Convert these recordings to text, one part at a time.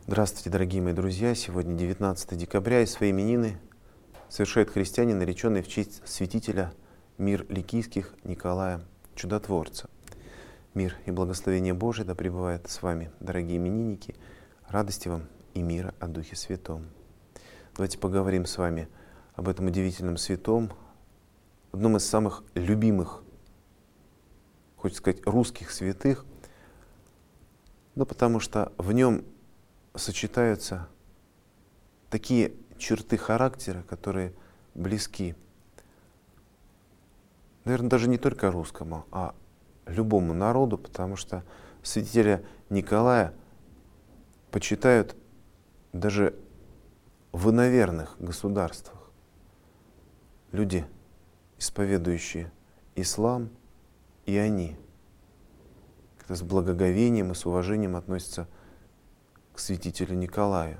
Здравствуйте, дорогие мои друзья! Сегодня 19 декабря, и свои именины совершает христианин, нареченный в честь святителя Мир Ликийских Николая Чудотворца. Мир и благословение Божие да пребывает с вами, дорогие именинники, радости вам и мира о Духе Святом. Давайте поговорим с вами об этом удивительном святом, одном из самых любимых, хочется сказать, русских святых, но потому что в нем сочетаются такие черты характера, которые близки, наверное, даже не только русскому, а любому народу, потому что святителя Николая почитают даже в иноверных государствах. Люди, исповедующие ислам, и они с благоговением и с уважением относятся к святителю Николаю.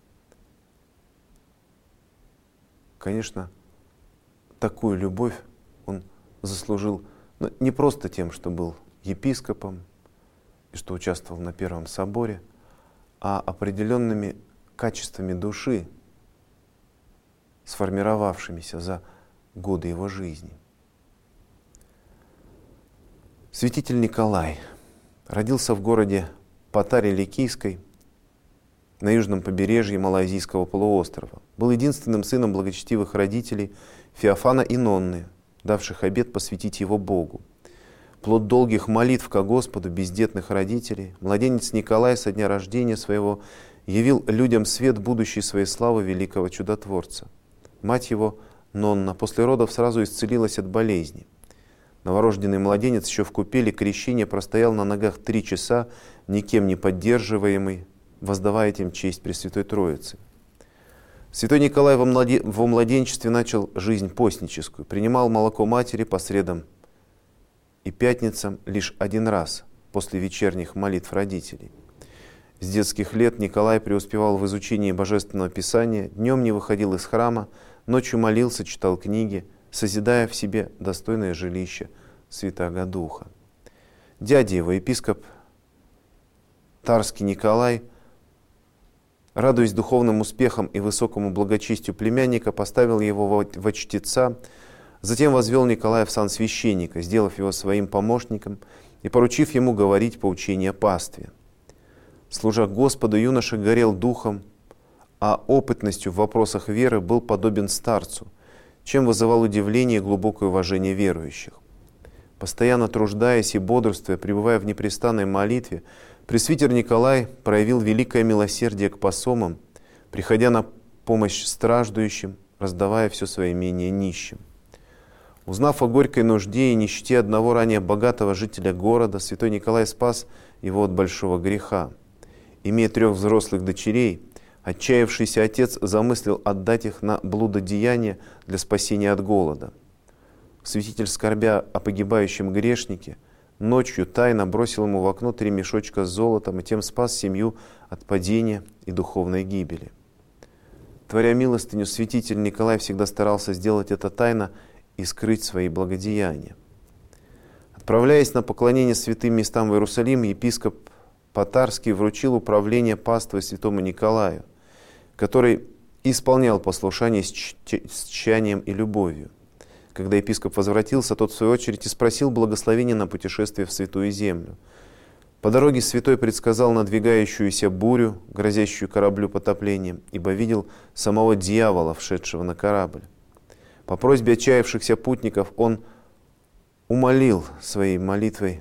Конечно, такую любовь он заслужил не просто тем, что был епископом и что участвовал на Первом соборе, а определенными качествами души, сформировавшимися за годы его жизни. Святитель Николай родился в городе Патаре Ликийской на южном побережье Малайзийского полуострова. Был единственным сыном благочестивых родителей Феофана и Нонны, давших обет посвятить его Богу. Плод долгих молитв ко Господу бездетных родителей, младенец Николай со дня рождения своего явил людям свет будущей своей славы великого чудотворца. Мать его, Нонна, после родов сразу исцелилась от болезни. Новорожденный младенец еще в купели крещения простоял на ногах 3 часа, никем не поддерживаемый, воздавая тем честь Пресвятой Троицы. Святой Николай во младенчестве начал жизнь постническую, принимал молоко матери по средам и пятницам лишь один раз после вечерних молитв родителей. С детских лет Николай преуспевал в изучении Божественного Писания, днем не выходил из храма, ночью молился, читал книги, созидая в себе достойное жилище Святаго Духа. Дядя его, епископ Тарский Николай, радуясь духовным успехам и высокому благочестию племянника, поставил его во чтеца, затем возвел Николая в сан священника, сделав его своим помощником и поручив ему говорить поучение о пастве. Служа Господу, юноша горел духом, а опытностью в вопросах веры был подобен старцу, чем вызывал удивление и глубокое уважение верующих. Постоянно труждаясь и бодрствуя, пребывая в непрестанной молитве, пресвитер Николай проявил великое милосердие к посомам, приходя на помощь страждущим, раздавая все свое имение нищим. Узнав о горькой нужде и нищете одного ранее богатого жителя города, святой Николай спас его от большого греха. Имея 3 взрослых дочерей, отчаявшийся отец замыслил отдать их на блудодеяние для спасения от голода. Святитель, скорбя о погибающем грешнике, ночью тайно бросил ему в окно 3 мешочка с золотом и тем спас семью от падения и духовной гибели. Творя милостыню, святитель Николай всегда старался сделать это тайно и скрыть свои благодеяния. Отправляясь на поклонение святым местам в Иерусалим, епископ Патарский вручил управление паствой святому Николаю, который исполнял послушание с тщанием и любовью. Когда епископ возвратился, тот в свою очередь и спросил благословения на путешествие в Святую Землю. По дороге святой предсказал надвигающуюся бурю, грозящую кораблю потоплением, ибо видел самого дьявола, вшедшего на корабль. По просьбе отчаявшихся путников он умолил своей молитвой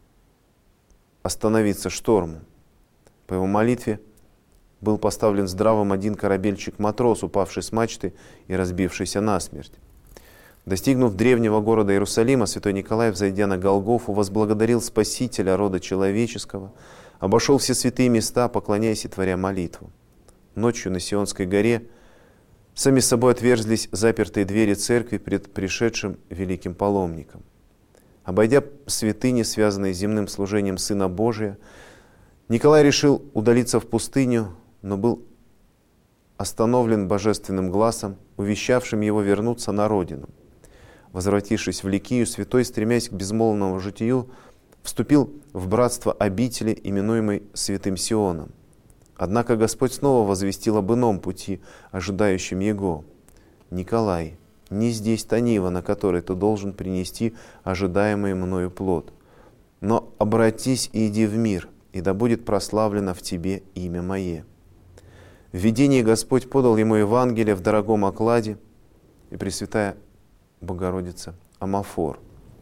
остановиться шторму. По его молитве был поставлен здравым один корабельчик-матрос, упавший с мачты и разбившийся насмерть. Достигнув древнего города Иерусалима, святой Николай, взойдя на Голгофу, возблагодарил Спасителя рода человеческого, обошел все святые места, поклоняясь и творя молитву. Ночью на Сионской горе сами собой отверзлись запертые двери церкви пред пришедшим великим паломником. Обойдя святыни, связанные с земным служением Сына Божия, Николай решил удалиться в пустыню, но был остановлен божественным гласом, увещавшим его вернуться на родину. Возвратившись в Ликию, святой, стремясь к безмолвному житию, вступил в братство обители, именуемой Святым Сионом. Однако Господь снова возвестил об ином пути, ожидающем Его. «Николай, не здесь та нива, на которой ты должен принести ожидаемый мною плод. Но обратись и иди в мир, и да будет прославлено в тебе имя Мое». В видении Господь подал ему Евангелие в дорогом окладе и Пресвятая Богородица Амафор.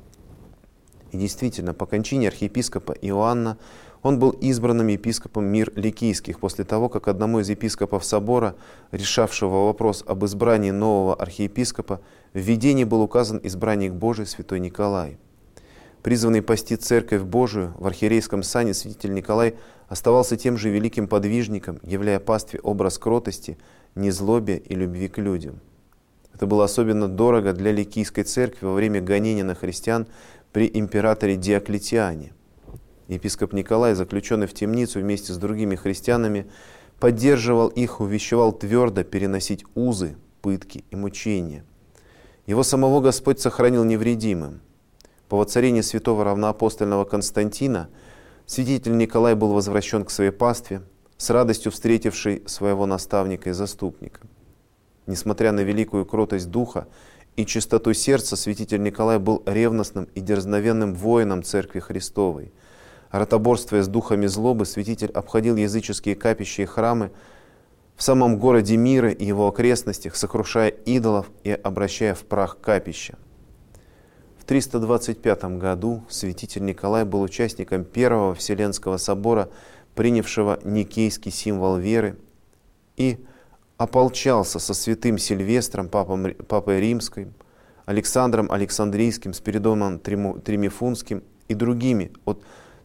И действительно, по кончине архиепископа Иоанна он был избранным епископом мир Ликийских после того, как одному из епископов собора, решавшего вопрос об избрании нового архиепископа, в видении был указан избранник Божий святой Николай. Призванный пасти Церковь Божию в архиерейском сане, святитель Николай оставался тем же великим подвижником, являя пастве образ кротости, незлобия и любви к людям. Это было особенно дорого для Ликийской церкви во время гонения на христиан при императоре Диоклетиане. Епископ Николай, заключенный в темницу вместе с другими христианами, поддерживал их, увещевал твердо переносить узы, пытки и мучения. Его самого Господь сохранил невредимым. По воцарении святого равноапостольного Константина святитель Николай был возвращен к своей пастве, с радостью встретивший своего наставника и заступника. Несмотря на великую кротость духа и чистоту сердца, святитель Николай был ревностным и дерзновенным воином Церкви Христовой. Ротоборствуя с духами злобы, святитель обходил языческие капища и храмы в самом городе мира и его окрестностях, сокрушая идолов и обращая в прах капища. В 325 году святитель Николай был участником Первого Вселенского собора, принявшего никейский символ веры, и ополчался со святым Сильвестром, папой римским, Александром Александрийским, Спиридоном Тримифунским и другими от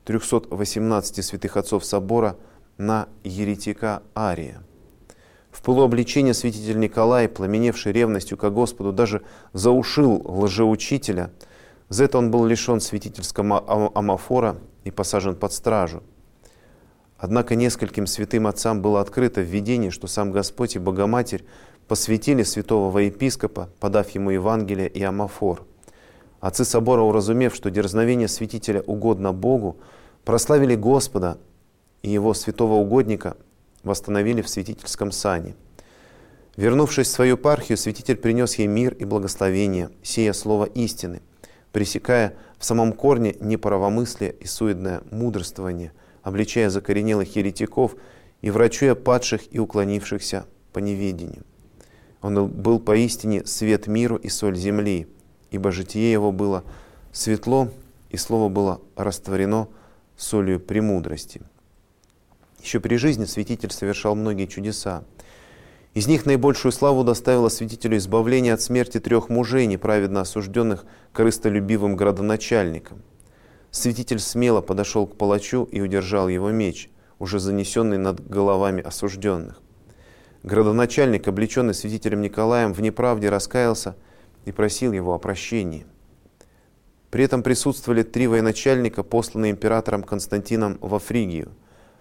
318 святых отцов собора на еретика Ария. В полуобличении святитель Николай, пламеневший ревностью ко Господу, даже заушил лжеучителя. За это он был лишен святительского амафора и посажен под стражу. Однако нескольким святым отцам было открыто в видении, что сам Господь и Богоматерь посвятили святого во епископа, подав ему Евангелие и амафор. Отцы собора, уразумев, что дерзновение святителя угодно Богу, прославили Господа и его святого угодника восстановили в святительском сане. Вернувшись в свою епархию, святитель принес ей мир и благословение, сея слово истины, пресекая в самом корне неправомыслие и суетное мудрствование, обличая закоренелых еретиков и врачуя падших и уклонившихся по неведению. Он был поистине свет миру и соль земли, ибо житие его было светло, и слово было растворено солью премудрости. Еще при жизни святитель совершал многие чудеса. Из них наибольшую славу доставило святителю избавление от смерти 3 мужей, неправедно осужденных корыстолюбивым градоначальником. Святитель смело подошел к палачу и удержал его меч, уже занесенный над головами осужденных. Градоначальник, облеченный святителем Николаем, в неправде раскаялся и просил его о прощении. При этом присутствовали 3 военачальника, посланные императором Константином во Фригию.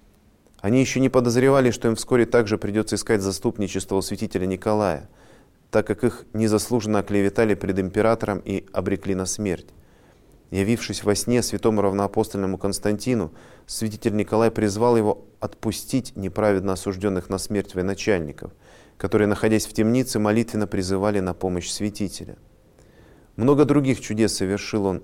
Они еще не подозревали, что им вскоре также придется искать заступничество у святителя Николая, так как их незаслуженно оклеветали пред императором и обрекли на смерть. Явившись во сне святому равноапостольному Константину, святитель Николай призвал его отпустить неправедно осужденных на смерть военачальников, которые, находясь в темнице, молитвенно призывали на помощь святителя. Много других чудес совершил он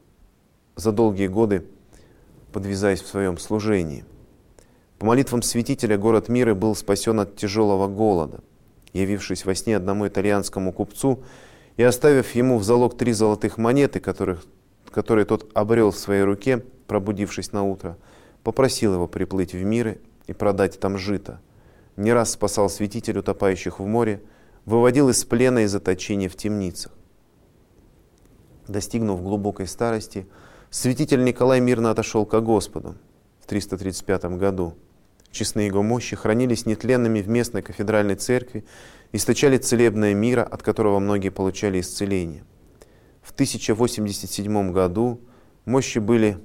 за долгие годы, подвязаясь в своем служении. По молитвам святителя город Миры был спасен от тяжелого голода. Явившись во сне одному итальянскому купцу и оставив ему в залог 3 золотых монеты, которые тот обрел в своей руке, пробудившись на утро, попросил его приплыть в Миры и продать там жито. Не раз спасал святитель утопающих в море, выводил из плена и заточения в темницах. Достигнув глубокой старости, святитель Николай мирно отошел ко Господу в 335 году. Честные его мощи хранились нетленными в местной кафедральной церкви, источали целебное мира, от которого многие получали исцеление. В 1087 году мощи были,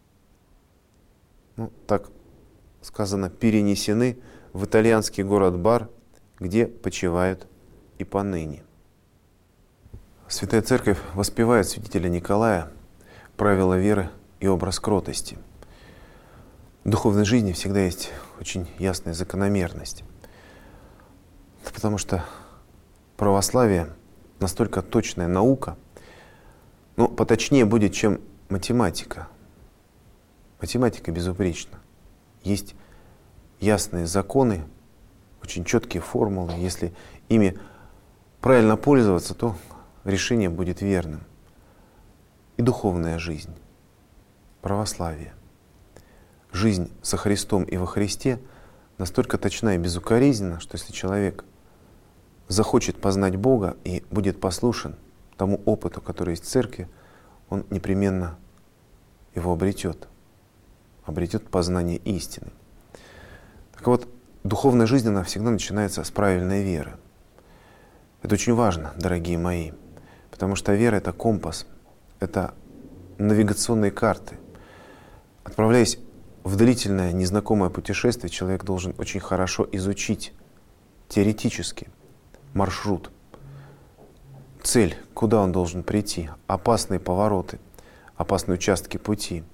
так сказано, перенесены в итальянский город Бар, где почивают и поныне. Святая Церковь воспевает святителя Николая, правила веры и образ кротости. В духовной жизни всегда есть очень ясная закономерность. Это потому что православие настолько точная наука, ну, поточнее будет, чем математика. Математика безупречна. Есть ясные законы, очень четкие формулы. Если ими правильно пользоваться, то решение будет верным. И духовная жизнь, православие, жизнь со Христом и во Христе настолько точна и безукоризненна, что если человек захочет познать Бога и будет послушен тому опыту, который есть в церкви, он непременно его обретет познание истины. Так вот, духовная жизнь, она всегда начинается с правильной веры. Это очень важно, дорогие мои, потому что вера — это компас, это навигационные карты. Отправляясь в длительное, незнакомое путешествие, человек должен очень хорошо изучить теоретически маршрут, цель, куда он должен прийти, опасные повороты, опасные участки пути.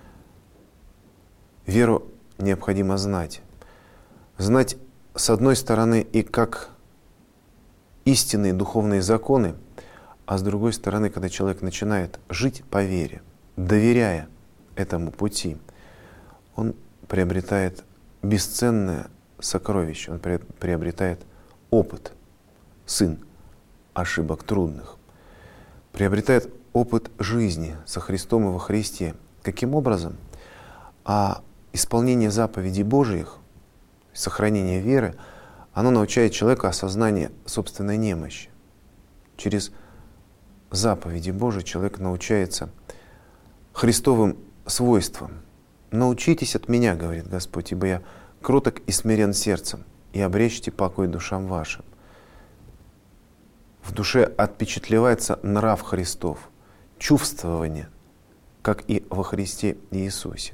Веру необходимо знать. Знать, с одной стороны, и как истинные духовные законы, а с другой стороны, когда человек начинает жить по вере, доверяя этому пути, он приобретает бесценное сокровище, он приобретает опыт, сын ошибок трудных, приобретает опыт жизни со Христом и во Христе. Каким образом? А исполнение заповедей Божьих, сохранение веры, оно научает человека осознанию собственной немощи. Через заповеди Божьи человек научается Христовым свойствам. «Научитесь от меня, — говорит Господь, — ибо я кроток и смирен сердцем, и обречьте покой душам вашим». В душе отпечатлевается нрав Христов, чувствование, как и во Христе Иисусе.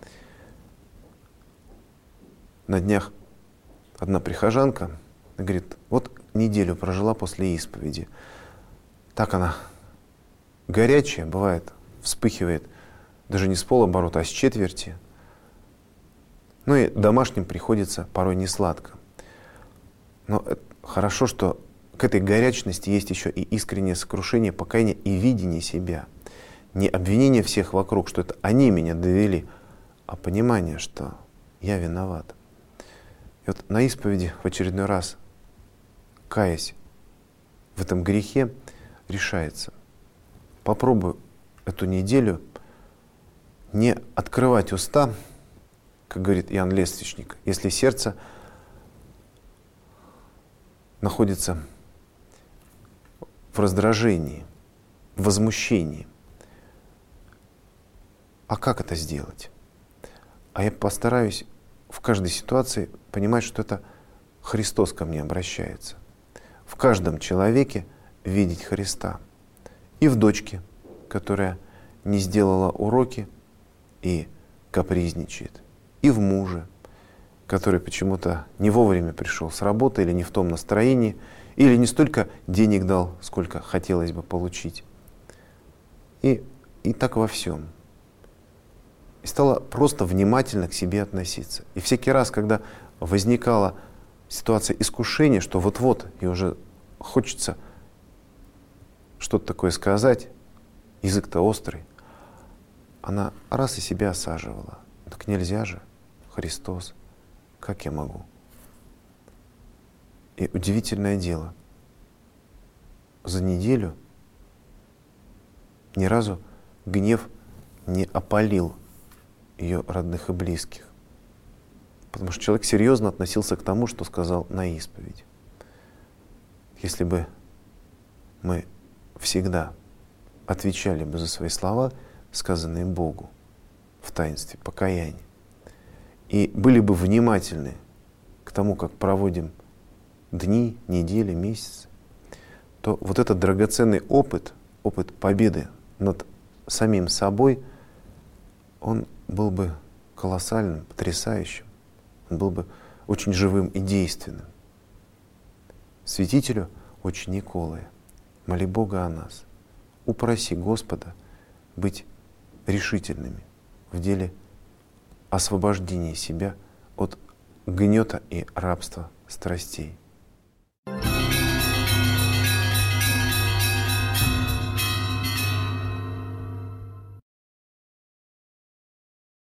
На днях одна прихожанка говорит, вот неделю прожила после исповеди. Так она горячая, бывает, вспыхивает даже не с полоборота, а с четверти. Ну и домашним приходится порой не сладко. Но хорошо, что к этой горячности есть еще и искреннее сокрушение, покаяние и видение себя. Не обвинение всех вокруг, что это они меня довели, а понимание, что я виноват. И вот на исповеди в очередной раз, каясь в этом грехе, решается. Попробую эту неделю не открывать уста, как говорит Иоанн Лествичник, если сердце находится в раздражении, в возмущении. А как это сделать? А я постараюсь в каждой ситуации понимать, что это Христос ко мне обращается. В каждом человеке видеть Христа. И в дочке, которая не сделала уроки и капризничает. И в муже, который почему-то не вовремя пришел с работы или не в том настроении, или не столько денег дал, сколько хотелось бы получить. И так во всем. И стала просто внимательно к себе относиться. И всякий раз, когда возникала ситуация искушения, что вот-вот, и уже хочется что-то такое сказать, язык-то острый, она раз и себя осаживала. Так нельзя же, Христос, как я могу? И удивительное дело, за неделю ни разу гнев не опалил ее родных и близких. Потому что человек серьезно относился к тому, что сказал на исповедь. Если бы мы всегда отвечали бы за свои слова, сказанные Богу в таинстве покаяния, и были бы внимательны к тому, как проводим дни, недели, месяцы, то вот этот драгоценный опыт победы над самим собой, он был бы колоссальным, потрясающим, он был бы очень живым и действенным. Святителю отче Николая, моли Бога о нас, упроси Господа быть решительными в деле освобождении себя от гнета и рабства страстей.